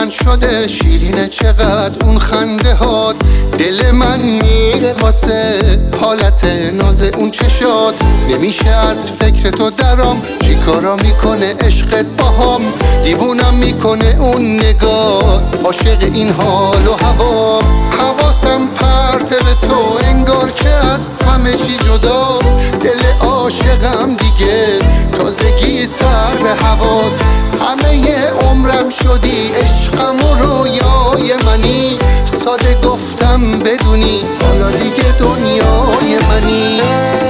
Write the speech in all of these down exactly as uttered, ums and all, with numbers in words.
من شده شیرینه چقدر اون خنده هات. دل من میره واسه حالت ناز اون چشات. نمیشه از فکر تو درام، چی کارا میکنه عشقت باهام. دیوونم میکنه اون نگاه، عاشق این حال و هوا. حواسم پرت به تو انگار که از همه چی جداست. دل عاشقم دیگه تازگی سر به هواست. همه عمرم شدی عشقم و رویای منی. ساده گفتم بدونی حالا دیگه دنیای منی.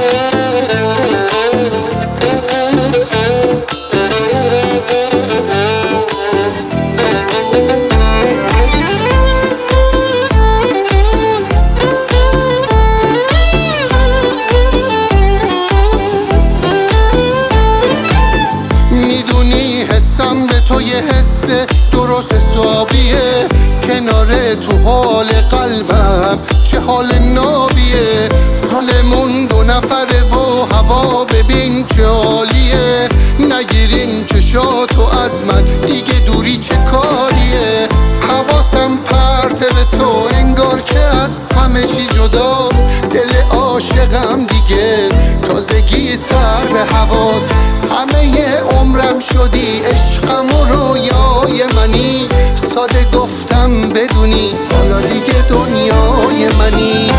حسم به تو یه حس درست حسابیه. کنار تو حال قلبم چه حال نابیه. حالمون دو نفره و هوا ببین چه عالیه. نگیرین چشاتو از من دیگه دوری چه کاریه. حواسم پرت به تو انگار که از همه چی جداست. دل عاشقم دیگه تازگی سر به هواست. همه عمرم شدی عشقم و رویای منی. ساده گفتم بدونی حالا دیگه دنیای منی.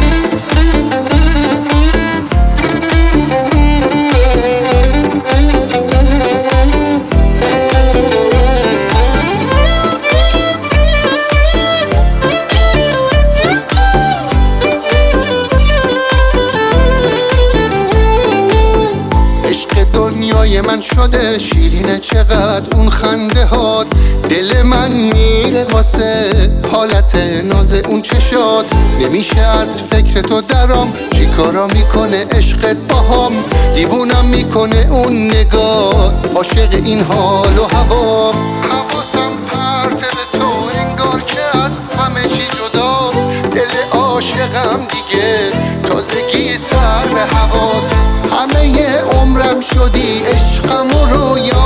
دنیای من شده شیرینه چقدر اون خنده هات. دل من میره واسه حالت ناز اون چشات. نمیشه از فکر تو درام، چی کارا میکنه عشقت باهام. دیوونم میکنه اون نگاه، عاشق این حال و هوا. حواسم پرت به تو انگار که از همه چی جداست. دل عاشقم دیگه تازگی سر به هواست. همه عمرم شدی عشقم و رویا